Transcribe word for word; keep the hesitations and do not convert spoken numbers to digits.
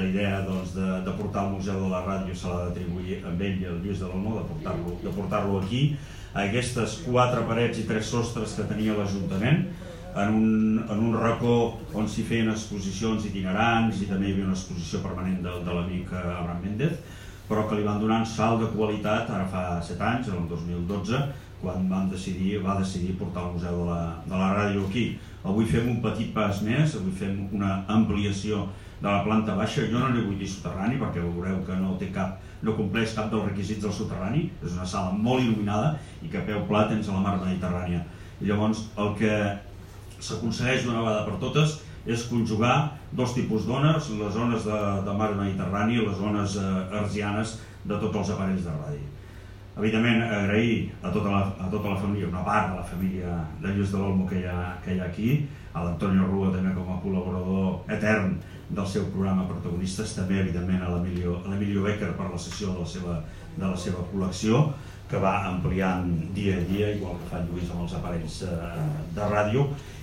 idea de portar el Museu de la Ràdio se l'ha d'atribuir amb ell i el Lluís de l'Olmo, de portar-lo aquí, a aquestes quatre parets i tres sostres que tenia l'Ajuntament, en un racó on s'hi feien exposicions itinerants i també hi havia una exposició permanent de l'amic Abraham Méndez, però que li van donar un salt de qualitat ara fa set anys, el dos mil dotze, quan va decidir portar el Museu de la Ràdio aquí. Avui fem un petit pas més, avui fem una ampliació de la planta baixa. Jo no n'hi vull dir soterrani perquè veureu que no té cap, no compleix cap dels requisits del soterrani. És una sala molt il·luminada i que a peu pla tens la mar Mediterrània. I llavors el que s'aconsegueix d'una vegada per totes és conjugar dos tipus d'ones, les ones de mar Mediterrània i les ones hertzianes de tots els aparells de ràdio. Evidentment, agrair a tota la família, una part de la família de Lluís de l'Olmo que hi ha aquí, a l'Antonio Rua també com a col·laborador etern del seu programa Protagonistes, també evidentment a l'Emilio Becker per la cessió de la seva col·lecció, que va ampliant dia a dia, igual que fa Lluís amb els aparells de ràdio,